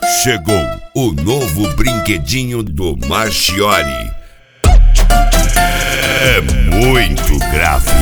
Chegou o novo brinquedinho do Marchiori. É muito grave.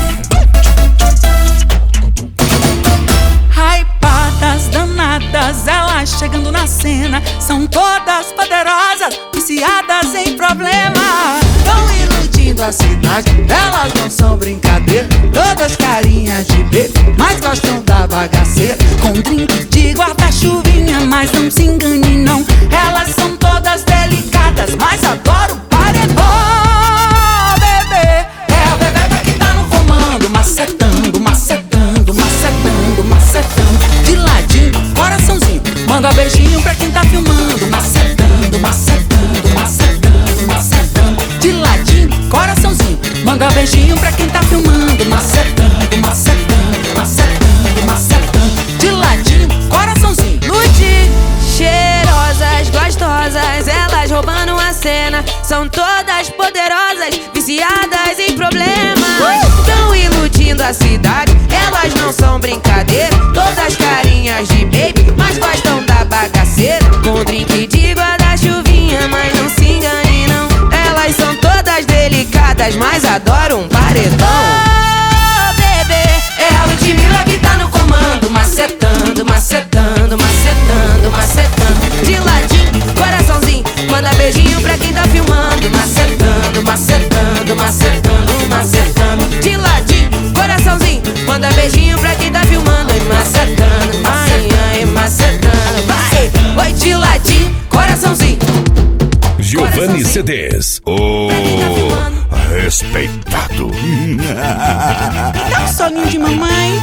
Hypadas, danadas, elas chegando na cena. São todas poderosas, viciadas em problema. Vão iludindo a cidade, elas não são brincadeira. Todas carinhas de bebê, mas gostam da bagaceira. Com drink de guarda-chuvinha, mas não se engane não. Elas são todas delicadas, mas adoram paredão, bebê. É a bebê que tá no comando, macetando, macetando, macetando, macetando. De ladinho, coraçãozinho, manda beijinho pra quem tá filmando. Macetando, macetando, macetando, macetando. De ladinho, coraçãozinho, manda beijinho pra quem tá filmando. Macetando, macetando, macetando, macetando. De ladinho, coraçãozinho. Nude, cheirosas, gostosas, elas roubando a cena. São todas poderosas, viciadas em problemas. Tão iludindo a cidade, elas não são brincadeira. Todas carinhas de baby, mas gostam da bagaceira. Com drink de guarda-chuvinha, mas não se engane não. Elas são todas delicadas, mas adoram um paredão. Oh, bebê, é a Ludmilla que tá no comando. Macetando, macetando, macetando, macetando. De ladinho, coraçãozinho, manda beijinho pra quem tá filmando. Macetando, macetando, macetando, macetando. De ladinho, coraçãozinho, manda beijinho pra quem tá filmando. E macetando, ai, ai, macetando. Vai, oi, de ladinho, coraçãozinho. Giovanni CDs, o respeitado. Dá um soninho de mamãe.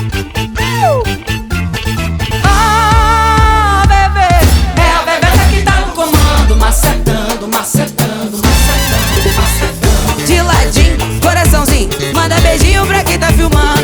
Bebê, é a bebê que tá no comando. Macetando, macetando, macetando, macetando. De ladinho, coraçãozinho, manda beijinho pra quem tá filmando.